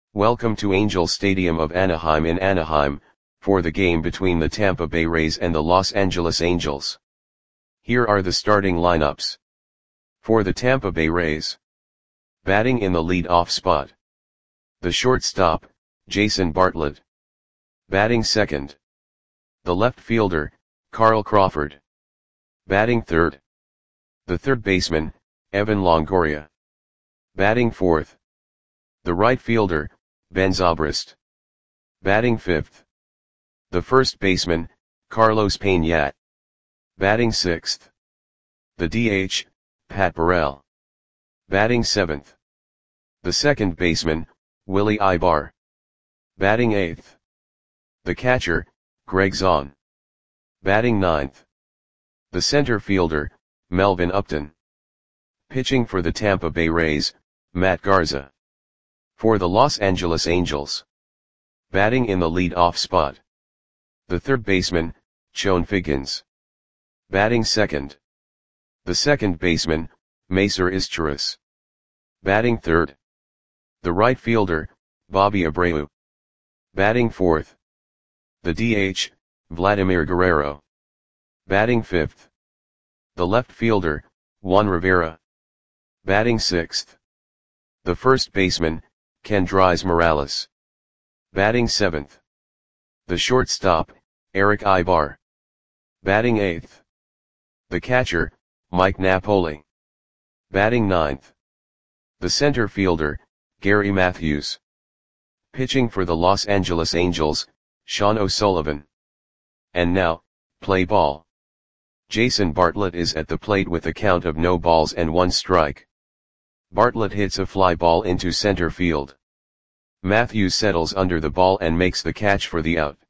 Welcome to Angel Stadium of Anaheim in Anaheim, for the game between the Tampa Bay Rays and the Los Angeles Angels. Here are the starting lineups. For the Tampa Bay Rays. Batting in the lead-off spot. The shortstop, Jason Bartlett. Batting second. The left fielder, Carl Crawford. Batting third. The third baseman, Evan Longoria. Batting fourth. The right fielder, Ben Zobrist. Batting fifth. The first baseman, Carlos Pena. Batting sixth. The DH, Pat Burrell. Batting seventh. The second baseman, Willie Aybar. Batting eighth. The catcher, Greg Zaun. Batting ninth. The center fielder, Melvin Upton. Pitching for the Tampa Bay Rays, Matt Garza. For the Los Angeles Angels. Batting in the lead-off spot. The third baseman, Chone Figgins. Batting second. The second baseman, Macer Izturis. Batting third. The right fielder, Bobby Abreu. Batting fourth. The DH, Vladimir Guerrero. Batting fifth. The left fielder, Juan Rivera. Batting sixth. The first baseman, Kendrys Morales. Batting seventh. The shortstop, Erick Aybar. Batting eighth. The catcher, Mike Napoli. Batting ninth. The center fielder, Gary Matthews. Pitching for the Los Angeles Angels, Sean O'Sullivan. And now, play ball. Jason Bartlett is at the plate with a count of no balls and one strike. Bartlett hits a fly ball into center field. Matthews settles under the ball and makes the catch for the out.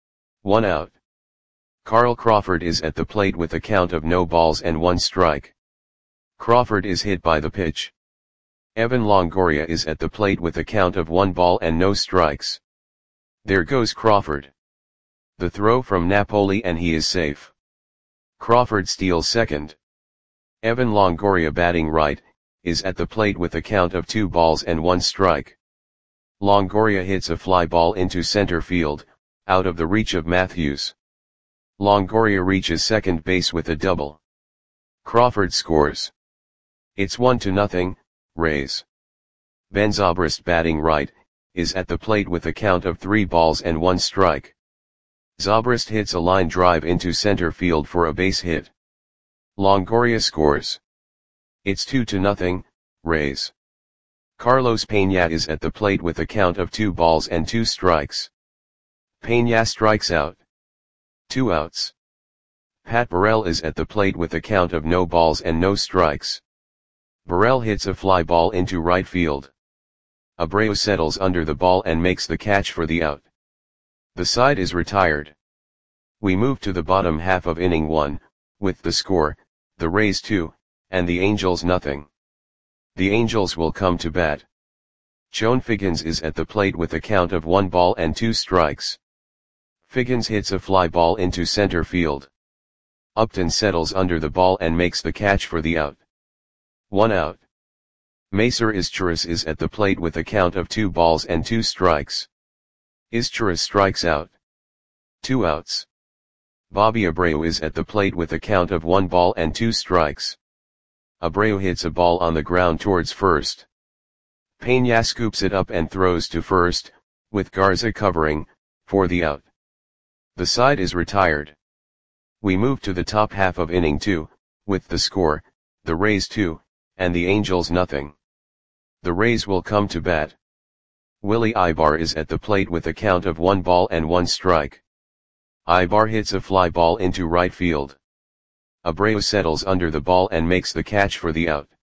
1 out. Carl Crawford is at the plate with a count of no balls and one strike. Crawford is hit by the pitch. Evan Longoria is at the plate with a count of 1 ball and no strikes. There goes Crawford. The throw from Napoli and he is safe. Crawford steals second. Evan Longoria, batting right, is at the plate with a count of 2 balls and 1 strike. Longoria hits a fly ball into center field, out of the reach of Matthews. Longoria reaches second base with a double. Crawford scores. It's 1-0, Rays. Ben Zobrist, batting right, is at the plate with a count of 3 balls and 1 strike. Zobrist hits a line drive into center field for a base hit. Longoria scores. It's 2-0, Rays. Carlos Pena is at the plate with a count of 2 balls and 2 strikes. Pena strikes out. 2 outs. Pat Burrell is at the plate with a count of no balls and no strikes. Burrell hits a fly ball into right field. Abreu settles under the ball and makes the catch for the out. The side is retired. We move to the bottom half of inning 1, with the score, the Rays 2, and the Angels nothing. The Angels will come to bat. Chone Figgins is at the plate with a count of 1 ball and 2 strikes. Figgins hits a fly ball into center field. Upton settles under the ball and makes the catch for the out. 1 out. Macer Izturis is at the plate with a count of 2 balls and 2 strikes. Izturis strikes out. 2 outs. Bobby Abreu is at the plate with a count of 1 ball and 2 strikes. Abreu hits a ball on the ground towards first. Pena scoops it up and throws to first, with Garza covering, for the out. The side is retired. We move to the top half of inning 2, with the score, the Rays 2, and the Angels nothing. The Rays will come to bat. Willie Aybar is at the plate with a count of 1 ball and 1 strike. Aybar hits a fly ball into right field. Abreu settles under the ball and makes the catch for the out.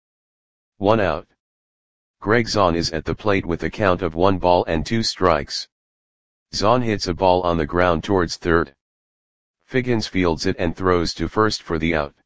1 out. Greg Zaun is at the plate with a count of 1 ball and 2 strikes. Zaun hits a ball on the ground towards third. Figgins fields it and throws to first for the out.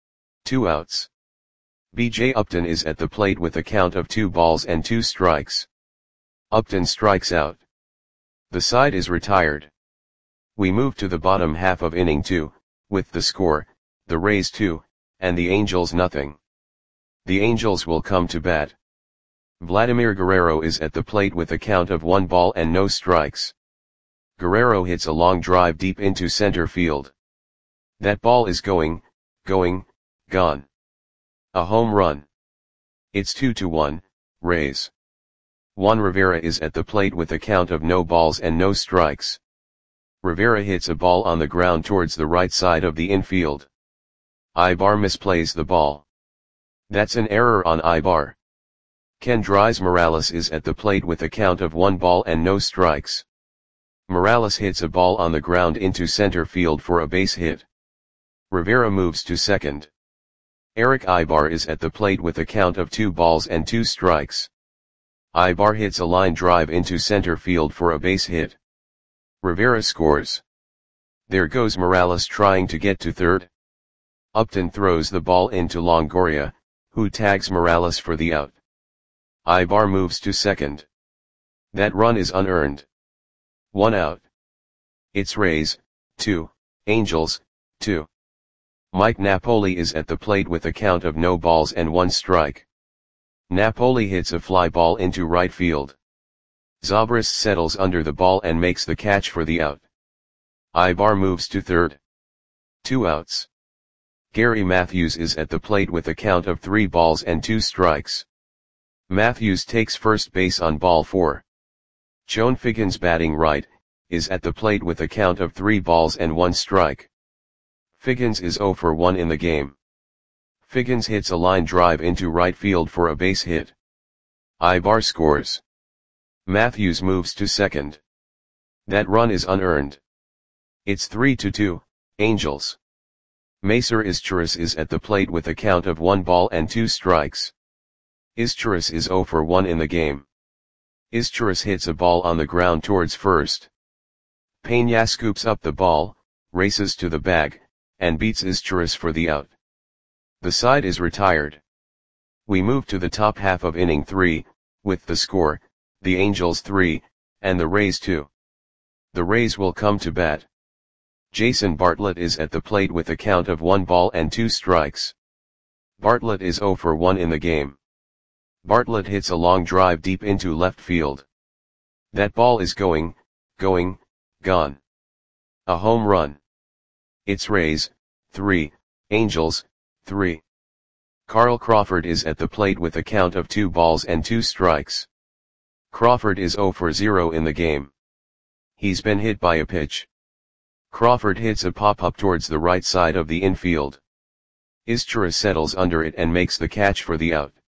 2 outs. B.J. Upton is at the plate with a count of 2 balls and 2 strikes. Upton strikes out. The side is retired. We move to the bottom half of inning 2, with the score, the Rays 2, and the Angels nothing. The Angels will come to bat. Vladimir Guerrero is at the plate with a count of 1 ball and no strikes. Guerrero hits a long drive deep into center field. That ball is going, gone. A home run. It's 2-1, Rays. Juan Rivera is at the plate with a count of no balls and no strikes. Rivera hits a ball on the ground towards the right side of the infield. Ibar misplays the ball. That's an error on Ibar. Kendrys Morales is at the plate with a count of 1 ball and no strikes. Morales hits a ball on the ground into center field for a base hit. Rivera moves to second. Erick Ibar is at the plate with a count of 2 balls and 2 strikes. Ibar hits a line drive into center field for a base hit. Rivera scores. There goes Morales trying to get to third. Upton throws the ball into Longoria, who tags Morales for the out. Ibar moves to second. That run is unearned. 1 out. It's Rays, 2, Angels, 2. Mike Napoli is at the plate with a count of no balls and 1 strike. Napoli hits a fly ball into right field. Zobrist settles under the ball and makes the catch for the out. Ibar moves to third. 2 outs. Gary Matthews is at the plate with a count of 3 balls and 2 strikes. Matthews takes first base on ball 4. Chone Figgins, batting right, is at the plate with a count of 3 balls and 1 strike. Figgins is 0 for 1 in the game. Figgins hits a line drive into right field for a base hit. Ibar scores. Matthews moves to second. That run is unearned. It's 3-2, Angels. Macer Izturis is at the plate with a count of 1 ball and 2 strikes. Izturis is 0 for 1 in the game. Izturis hits a ball on the ground towards first. Peña scoops up the ball, races to the bag, and beats Izturis for the out. The side is retired. We move to the top half of inning 3, with the score, the Angels 3, and the Rays 2. The Rays will come to bat. Jason Bartlett is at the plate with a count of 1 ball and 2 strikes. Bartlett is 0 for 1 in the game. Bartlett hits a long drive deep into left field. That ball is going, gone. A home run. It's Rays, 3, Angels, 3. Carl Crawford is at the plate with a count of 2 balls and 2 strikes. Crawford is 0 for 0 in the game. He's been hit by a pitch. Crawford hits a pop-up towards the right side of the infield. Izturis settles under it and makes the catch for the out.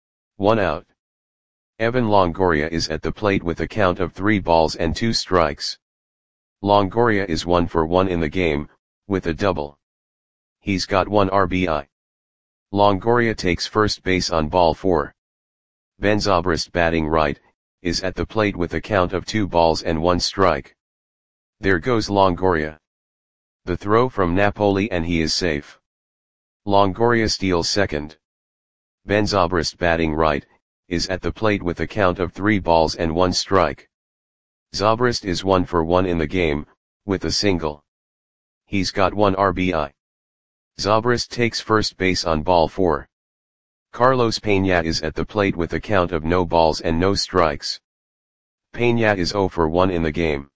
1 out. Evan Longoria is at the plate with a count of 3 balls and 2 strikes. Longoria is 1 for 1 in the game, with a double. He's got 1 RBI. Longoria takes first base on ball 4. Ben Zobrist, batting right, is at the plate with a count of 2 balls and 1 strike. There goes Longoria. The throw from Napoli and he is safe. Longoria steals second. Ben Zobrist, batting right, is at the plate with a count of 3 balls and 1 strike. Zobrist is 1 for 1 in the game, with a single. He's got 1 RBI. Zobrist takes first base on ball 4. Carlos Peña is at the plate with a count of no balls and no strikes. Peña is 0 for 1 in the game.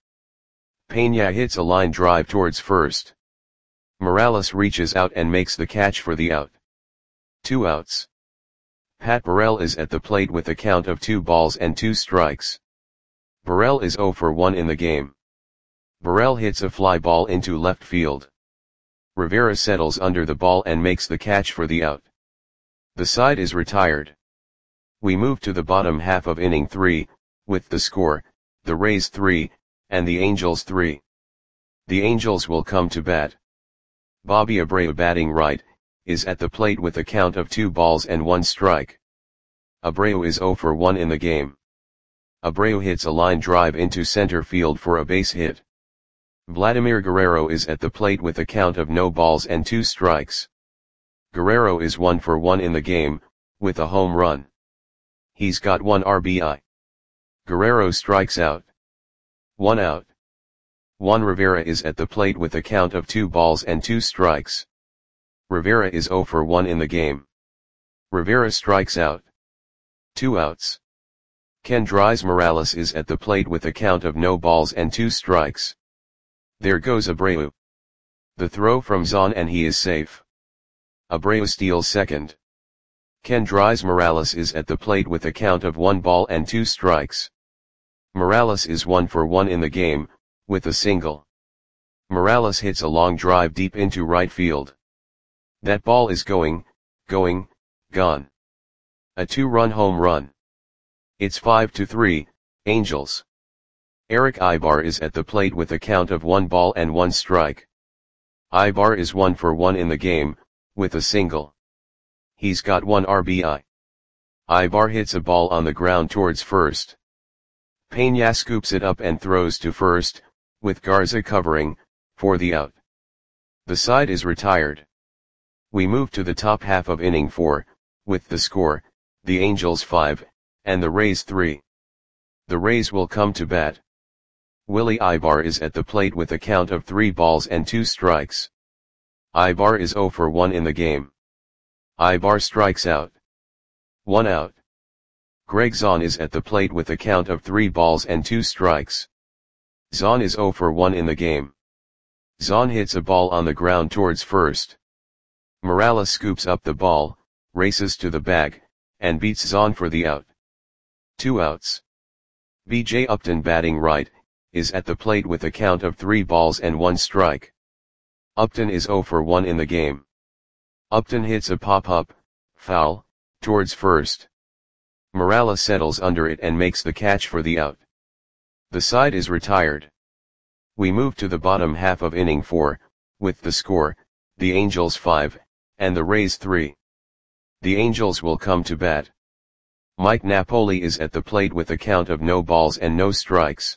Peña hits a line drive towards first. Morales reaches out and makes the catch for the out. 2 outs. Pat Burrell is at the plate with a count of 2 balls and 2 strikes. Burrell is 0 for 1 in the game. Burrell hits a fly ball into left field. Rivera settles under the ball and makes the catch for the out. The side is retired. We move to the bottom half of inning 3, with the score, the Rays 3, and the Angels 3. The Angels will come to bat. Bobby Abreu, batting right, is at the plate with a count of 2 balls and 1 strike. Abreu is 0 for 1 in the game. Abreu hits a line drive into center field for a base hit. Vladimir Guerrero is at the plate with a count of no balls and 2 strikes. Guerrero is 1 for 1 in the game, with a home run. He's got 1 RBI. Guerrero strikes out. 1 out. Juan Rivera is at the plate with a count of 2 balls and 2 strikes. Rivera is 0 for 1 in the game. Rivera strikes out. 2 outs. Kendrys Morales is at the plate with a count of no balls and 2 strikes. There goes Abreu. The throw from Zon and he is safe. Abreu steals second. Kendrys Morales is at the plate with a count of 1 ball and 2 strikes. Morales is 1 for 1 in the game, with a single. Morales hits a long drive deep into right field. That ball is gone. A 2-run home run. It's 5-3, Angels. Erick Aybar is at the plate with a count of 1 ball and 1 strike. Aybar is 1 for 1 in the game, with a single. He's got 1 RBI. Aybar hits a ball on the ground towards first. Peña scoops it up and throws to first, with Garza covering, for the out. The side is retired. We move to the top half of inning 4, with the score, the Angels 5, and the Rays 3. The Rays will come to bat. Willy Aybar is at the plate with a count of 3 balls and 2 strikes. Aybar is 0 for 1 in the game. Aybar strikes out. 1 out. Greg Zon is at the plate with a count of 3 balls and 2 strikes. Zon is 0 for 1 in the game. Zon hits a ball on the ground towards first. Morales scoops up the ball, races to the bag, and beats Zon for the out. 2 outs. B.J. Upton batting right, is at the plate with a count of 3 balls and 1 strike. Upton is 0 for 1 in the game. Upton hits a pop-up, foul, towards first. Morales settles under it and makes the catch for the out. The side is retired. We move to the bottom half of inning 4, with the score, the Angels 5, and the Rays 3. The Angels will come to bat. Mike Napoli is at the plate with a count of no balls and no strikes.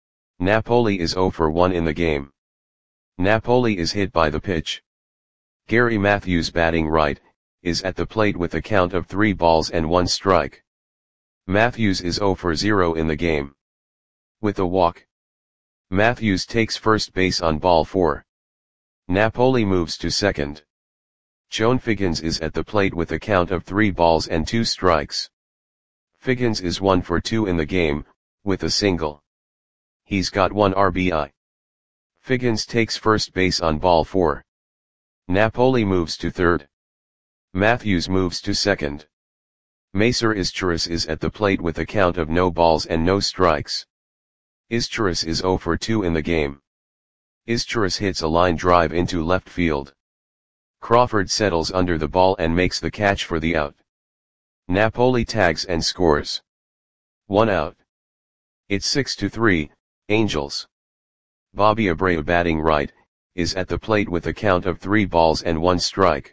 Napoli is 0 for 1 in the game. Napoli is hit by the pitch. Gary Matthews batting right, is at the plate with a count of 3 balls and 1 strike. Matthews is 0 for 0 in the game. With a walk. Matthews takes first base on ball 4. Napoli moves to second. Chone Figgins is at the plate with a count of 3 balls and 2 strikes. Figgins is 1 for 2 in the game, with a single. He's got 1 RBI. Figgins takes first base on ball 4. Napoli moves to third. Matthews moves to second. Macer Izturis is at the plate with a count of no balls and no strikes. Izturis is 0 for 2 in the game. Izturis hits a line drive into left field. Crawford settles under the ball and makes the catch for the out. Napoli tags and scores. 1 out. It's 6-3, Angels. Bobby Abreu batting right, is at the plate with a count of 3 balls and 1 strike.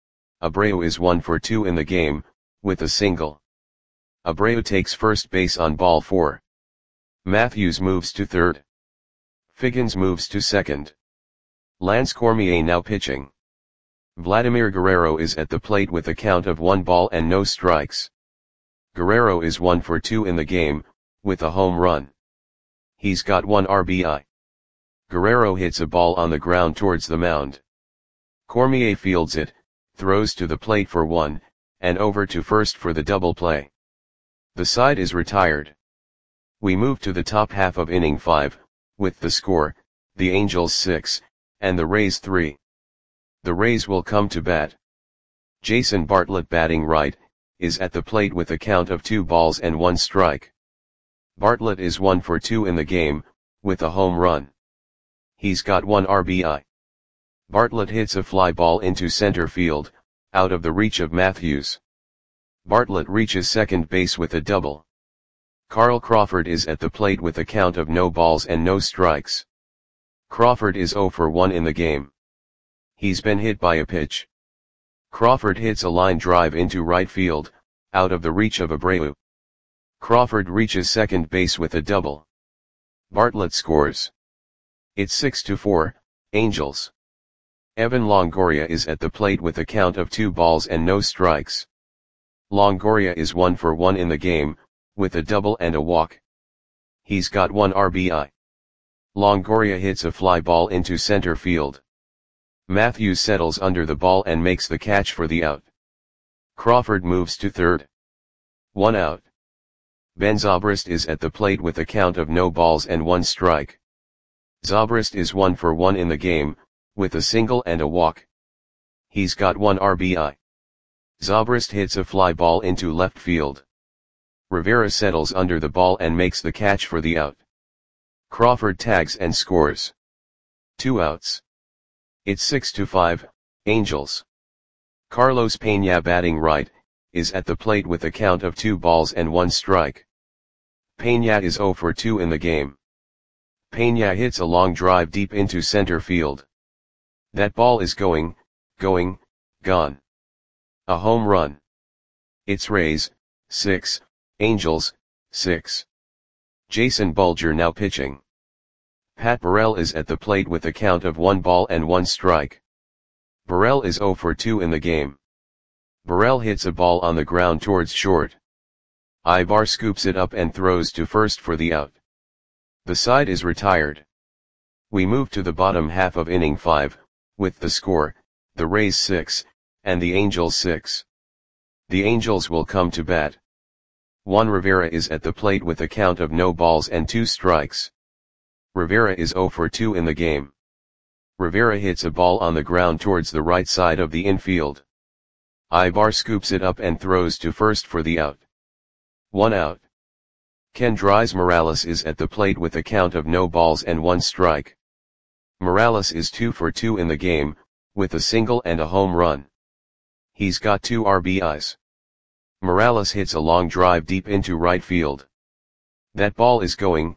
Abreu is 1 for 2 in the game, with a single. Abreu takes first base on ball 4. Matthews moves to third. Figgins moves to second. Lance Cormier now pitching. Vladimir Guerrero is at the plate with a count of 1 ball and no strikes. Guerrero is 1 for 2 in the game, with a home run. He's got 1 RBI. Guerrero hits a ball on the ground towards the mound. Cormier fields it, throws to the plate for 1, and over to first for the double play. The side is retired. We move to the top half of inning 5, with the score, the Angels 6, and the Rays 3. The Rays will come to bat. Jason Bartlett batting right, is at the plate with a count of 2 balls and 1 strike. Bartlett is 1 for 2 in the game, with a home run. He's got 1 RBI. Bartlett hits a fly ball into center field, out of the reach of Matthews. Bartlett reaches second base with a double. Carl Crawford is at the plate with a count of no balls and no strikes. Crawford is 0 for 1 in the game. He's been hit by a pitch. Crawford hits a line drive into right field, out of the reach of Abreu. Crawford reaches second base with a double. Bartlett scores. It's 6-4, Angels. Evan Longoria is at the plate with a count of 2 balls and no strikes. Longoria is 1 for 1 in the game, with a double and a walk. He's got 1 RBI. Longoria hits a fly ball into center field. Matthews settles under the ball and makes the catch for the out. Crawford moves to third. 1 out. Ben Zobrist is at the plate with a count of no balls and one strike. Zobrist is 1 for 1 in the game, with a single and a walk. He's got 1 RBI. Zobrist hits a fly ball into left field. Rivera settles under the ball and makes the catch for the out. Crawford tags and scores. 2 outs. It's 6-5, Angels. Carlos Peña, batting right, is at the plate with a count of 2 balls and 1 strike. Peña is 0 for 2 in the game. Peña hits a long drive deep into center field. That ball is going, gone. A home run. It's Rays, 6, Angels, 6. Jason Bulger now pitching. Pat Burrell is at the plate with a count of 1 ball and 1 strike. Burrell is 0 for 2 in the game. Burrell hits a ball on the ground towards short. Ibar scoops it up and throws to first for the out. The side is retired. We move to the bottom half of inning 5, with the score, the Rays 6, and the Angels 6. The Angels will come to bat. Juan Rivera is at the plate with a count of no balls and 2 strikes. Rivera is 0 for 2 in the game. Rivera hits a ball on the ground towards the right side of the infield. Ibar scoops it up and throws to first for the out. 1 out. Kendrys Morales is at the plate with a count of no balls and 1 strike. Morales is 2 for 2 in the game, with a single and a home run. He's got 2 RBIs. Morales hits a long drive deep into right field. That ball is going,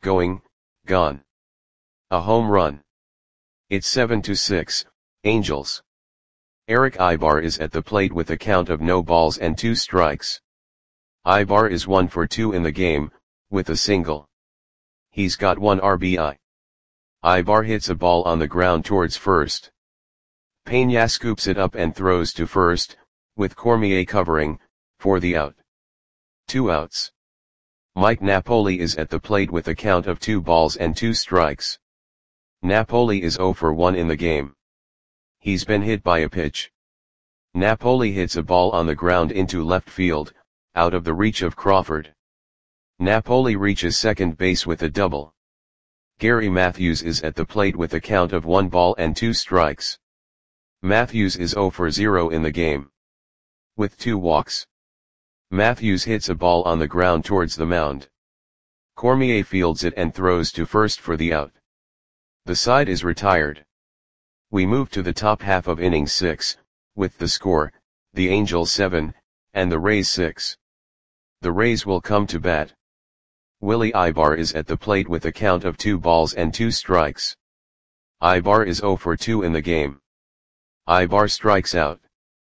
gone. A home run. It's 7-6, Angels. Erick Ibar is at the plate with a count of no balls and 2 strikes. Ibar is 1 for 2 in the game, with a single. He's got 1 RBI. Ibar hits a ball on the ground towards first. Peña scoops it up and throws to first, with Cormier covering, for the out. 2 outs. Mike Napoli is at the plate with a count of 2 balls and 2 strikes. Napoli is 0 for 1 in the game. He's been hit by a pitch. Napoli hits a ball on the ground into left field, out of the reach of Crawford. Napoli reaches second base with a double. Gary Matthews is at the plate with a count of 1 ball and 2 strikes. Matthews is 0 for 0 in the game. With 2 walks. Matthews hits a ball on the ground towards the mound. Cormier fields it and throws to first for the out. The side is retired. We move to the top half of inning 6, with the score, the Angels 7, and the Rays 6. The Rays will come to bat. Willie Ibar is at the plate with a count of 2 balls and 2 strikes. Ibar is 0 for 2 in the game. Ibar strikes out.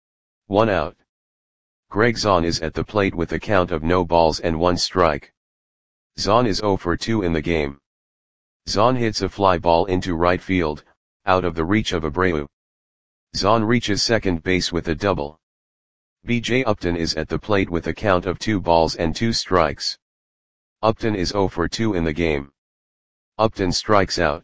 1 out. Greg Zahn is at the plate with a count of no balls and 1 strike. Zahn is 0 for 2 in the game. Zahn hits a fly ball into right field, out of the reach of Abreu. Zahn reaches second base with a double. B.J. Upton is at the plate with a count of 2 balls and 2 strikes. Upton is 0 for 2 in the game. Upton strikes out.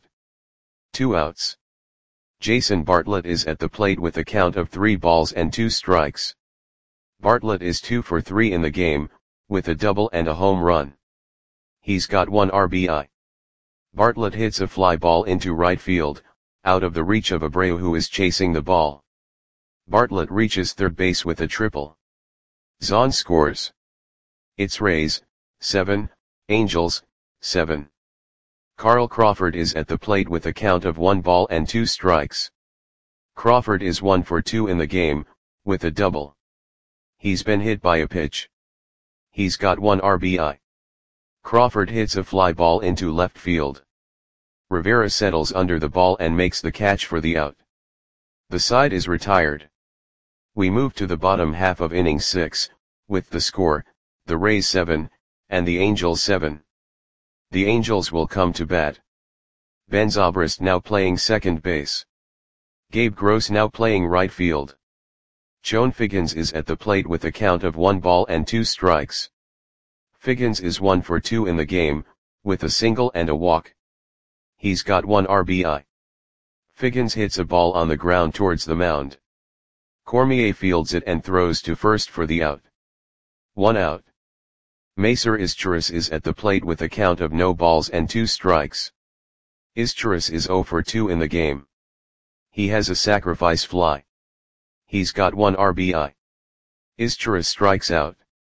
2 outs. Jason Bartlett is at the plate with a count of 3 balls and 2 strikes. Bartlett is 2 for 3 in the game, with a double and a home run. He's got 1 RBI. Bartlett hits a fly ball into right field, out of the reach of Abreu who is chasing the ball. Bartlett reaches third base with a triple. Zahn scores. It's Rays, 7, Angels, 7. Carl Crawford is at the plate with a count of 1 ball and 2 strikes. Crawford is 1 for 2 in the game, with a double. He's been hit by a pitch. He's got 1 RBI. Crawford hits a fly ball into left field. Rivera settles under the ball and makes the catch for the out. The side is retired. We move to the bottom half of inning 6, with the score, the Rays 7, and the Angels 7. The Angels will come to bat. Ben Zobrist now playing second base. Gabe Gross now playing right field. Chone Figgins is at the plate with a count of 1 ball and 2 strikes. Figgins is 1 for 2 in the game, with a single and a walk. He's got 1 RBI. Figgins hits a ball on the ground towards the mound. Cormier fields it and throws to first for the out. 1 out. Macer Izturis is at the plate with a count of no balls and 2 strikes. Izturis is 0 for 2 in the game. He has a sacrifice fly. He's got 1 RBI. Izturis strikes out.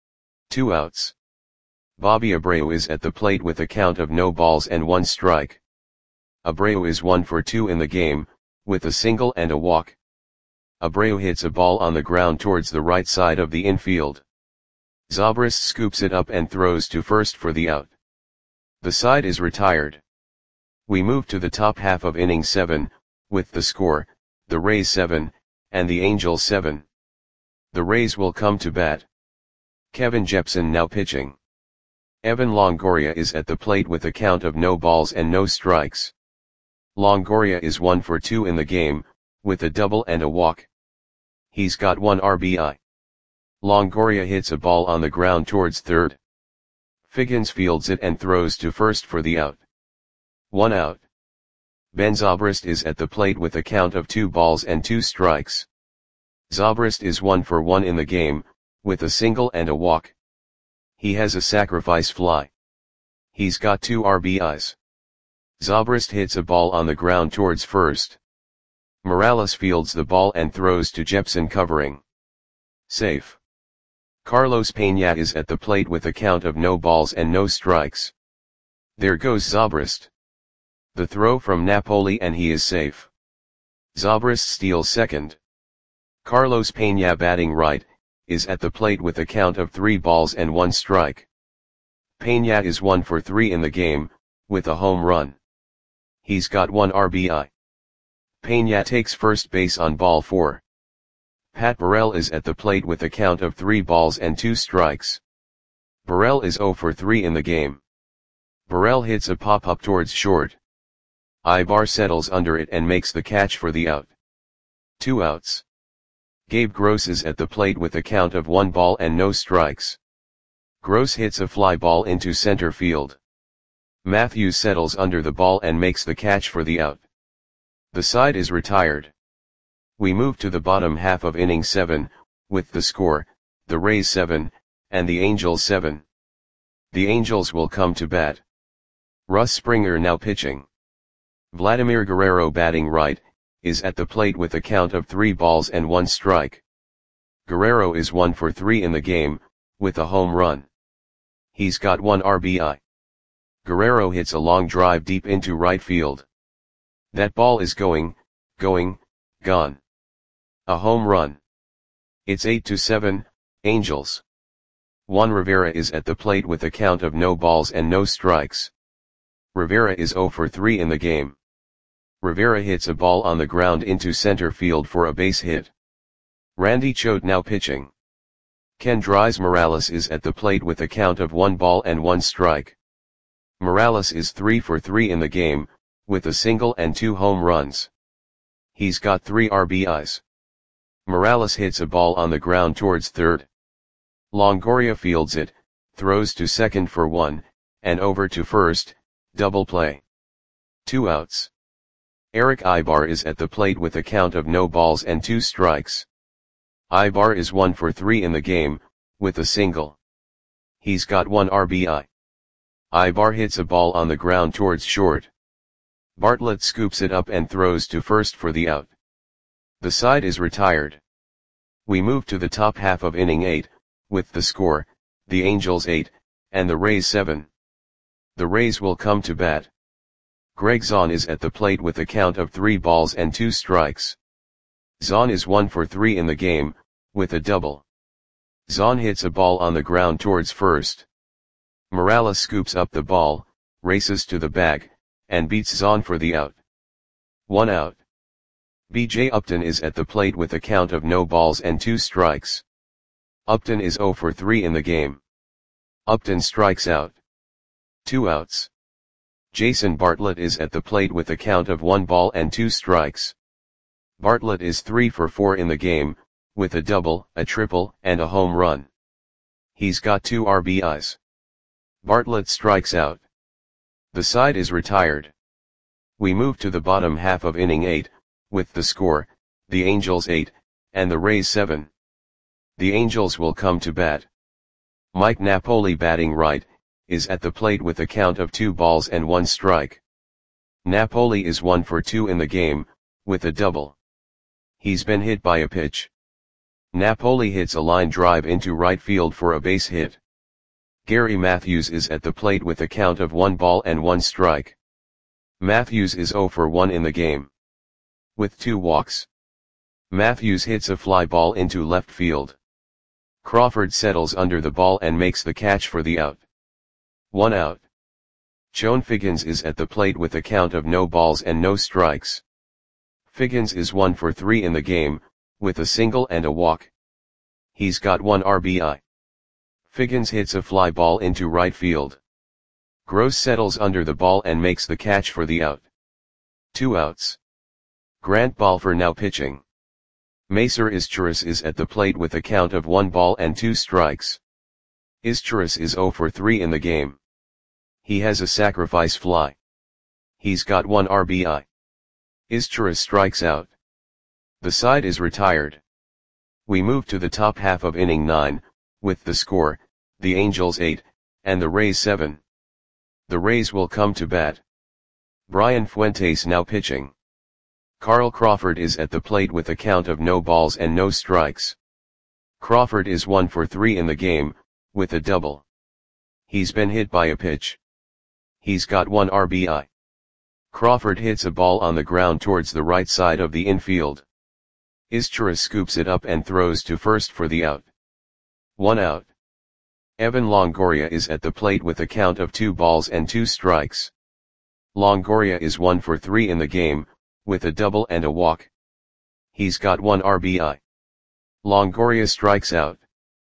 2 outs. Bobby Abreu is at the plate with a count of no balls and 1 strike. Abreu is 1 for 2 in the game, with a single and a walk. Abreu hits a ball on the ground towards the right side of the infield. Zobrist scoops it up and throws to first for the out. The side is retired. We move to the top half of inning 7, with the score, the Rays 7, and the Angels 7. The Rays will come to bat. Kevin Jepsen now pitching. Evan Longoria is at the plate with a count of no balls and no strikes. Longoria is 1 for 2 in the game, with a double and a walk. He's got 1 RBI. Longoria hits a ball on the ground towards third. Figgins fields it and throws to first for the out. 1 out. Ben Zobrist is at the plate with a count of 2 balls and 2 strikes. Zobrist is 1 for 1 in the game, with a single and a walk. He has a sacrifice fly. He's got 2 RBIs. Zobrist hits a ball on the ground towards first. Morales fields the ball and throws to Jepsen covering. Safe. Carlos Peña is at the plate with a count of no balls and no strikes. There goes Zobrist. The throw from Napoli and he is safe. Zobrist steals second. Carlos Peña batting right, is at the plate with a count of 3 balls and 1 strike. Peña is 1 for 3 in the game, with a home run. He's got 1 RBI. Peña takes first base on ball 4. Pat Burrell is at the plate with a count of 3 balls and 2 strikes. Burrell is 0 for 3 in the game. Burrell hits a pop-up towards short. Ibar settles under it and makes the catch for the out. 2 outs. Gabe Gross is at the plate with a count of 1 ball and no strikes. Gross hits a fly ball into center field. Matthews settles under the ball and makes the catch for the out. The side is retired. We move to the bottom half of inning 7, with the score, the Rays 7, and the Angels 7. The Angels will come to bat. Russ Springer now pitching. Vladimir Guerrero batting right, is at the plate with a count of 3 balls and 1 strike. Guerrero is 1 for 3 in the game, with a home run. He's got 1 RBI. Guerrero hits a long drive deep into right field. That ball is going, gone. A home run. It's 8-7, Angels. Juan Rivera is at the plate with a count of no balls and no strikes. Rivera is 0 for 3 in the game. Rivera hits a ball on the ground into center field for a base hit. Randy Choate now pitching. Kendrys Morales is at the plate with a count of 1 ball and 1 strike. Morales is 3 for 3 in the game, with a single and 2 home runs. He's got 3 RBIs. Morales hits a ball on the ground towards third. Longoria fields it, throws to second for 1, and over to first, double play. 2 outs. Eric Ibar is at the plate with a count of no balls and 2 strikes. Ibar is 1 for 3 in the game, with a single. He's got 1 RBI. Ibar hits a ball on the ground towards short. Bartlett scoops it up and throws to first for the out. The side is retired. We move to the top half of inning 8, with the score, the Angels 8, and the Rays 7. The Rays will come to bat. Greg Zahn is at the plate with a count of 3 balls and 2 strikes. Zahn is 1 for 3 in the game, with a double. Zahn hits a ball on the ground towards first. Morales scoops up the ball, races to the bag, and beats Zahn for the out. 1 out. B.J. Upton is at the plate with a count of no balls and 2 strikes. Upton is 0 for 3 in the game. Upton strikes out. 2 outs. Jason Bartlett is at the plate with a count of 1 ball and 2 strikes. Bartlett is 3 for 4 in the game, with a double, a triple, and a home run. He's got 2 RBIs. Bartlett strikes out. The side is retired. We move to the bottom half of inning 8, with the score, the Angels 8, and the Rays 7. The Angels will come to bat. Mike Napoli batting right, is at the plate with a count of 2 balls and 1 strike. Napoli is 1 for 2 in the game, with a double. He's been hit by a pitch. Napoli hits a line drive into right field for a base hit. Gary Matthews is at the plate with a count of 1 ball and 1 strike. Matthews is 0 for 1 in the game, with 2 walks. Matthews hits a fly ball into left field. Crawford settles under the ball and makes the catch for the out. 1 out. Chone Figgins is at the plate with a count of no balls and no strikes. Figgins is 1 for 3 in the game, with a single and a walk. He's got 1 RBI. Figgins hits a fly ball into right field. Gross settles under the ball and makes the catch for the out. 2 outs. Grant Balfour now pitching. Macer Izturis is at the plate with a count of 1 ball and 2 strikes. Izturis is 0 for 3 in the game. He has a sacrifice fly. He's got 1 RBI. Izturis strikes out. The side is retired. We move to the top half of inning 9, with the score, the Angels 8, and the Rays 7. The Rays will come to bat. Brian Fuentes now pitching. Carl Crawford is at the plate with a count of no balls and no strikes. Crawford is 1 for 3 in the game, with a double. He's been hit by a pitch. He's got 1 RBI. Crawford hits a ball on the ground towards the right side of the infield. Izturis scoops it up and throws to first for the out. 1 out. Evan Longoria is at the plate with a count of 2 balls and 2 strikes. Longoria is 1 for 3 in the game, with a double and a walk. He's got 1 RBI. Longoria strikes out.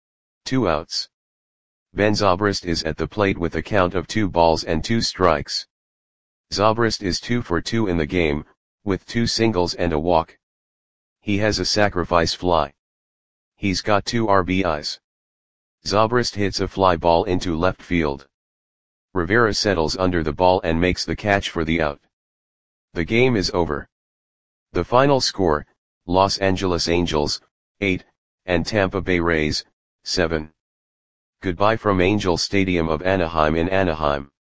2 outs. Ben Zobrist is at the plate with a count of 2 balls and 2 strikes. Zobrist is 2 for 2 in the game, with 2 singles and a walk. He has a sacrifice fly. He's got 2 RBIs. Zobrist hits a fly ball into left field. Rivera settles under the ball and makes the catch for the out. The game is over. The final score, Los Angeles Angels, 8, and Tampa Bay Rays, 7. Goodbye from Angel Stadium of Anaheim in Anaheim.